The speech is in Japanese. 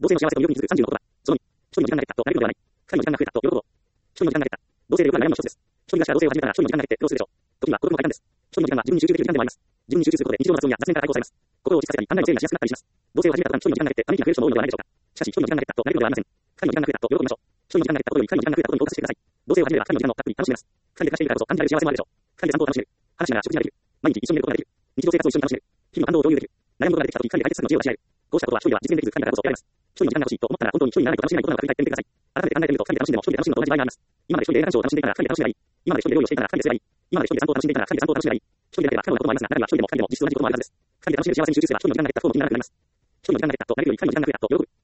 同性の幸せと魅力に続く30のことは、その2、一人の時間が減ったと嘆くのではない。二人の時間が増えたと喜ぼう。一人の時間が減った。同性でよくある悩みの一つです。一人がした同性を始めたら一人の時間が減って苦労するでしょう。時には孤独も大変です。一人の時間が自分に集中できる時間でもあります。自分に集中することで日常の雑音や雑念から解放されます。心を落ち着かせたり考えを整理しやすくなったりします。同性を始めた途端一人の時間が減ってため息が増える人も多いのではないでしょうか。しかし一人の時間が減ったと嘆くのではありません。二人の時間が増えたと喜びましょう。一人の時間が減ったことより二人の時間が増えたことにフォーカスしてください。同性を始めれば二人の時間をたっぷり楽しめます。二人で暮らしているからこそ感じられる幸せもあるでしょう。二人で散歩を楽しめる。話しながら食事ができる。毎日一緒にいることができる。日常生活を一緒に楽しめる。日々の感動を共有できる。悩むことが出てきたとき、二人で解決策の知恵を出し合える。こうしたことは一人では実現できず、二人だからこそ得られます。一人の時間が欲しいと思ったら本当に一人にならないと楽しめないことなのか振り返ってみてください。改めて考えてみると、二人で楽しんでも一人で楽しむのと同じ場合があります。今まで一人で映画鑑賞を楽しんでいたら二人で楽しめばいい。今まで一人で料理をしていたら二人ですればいい。今まで一人で散歩を楽しんでいたら二人で散歩を楽しめばいい。一人だけでは不可能なこともありますが、中には一人でも二人でも実質同じこともあるはずです。二人で楽しめる幸せに集中すれば一人の時間が減った不幸も気にならなくなります。一人の時間が減ったと嘆くより二人の時間が増えたと喜ぶ。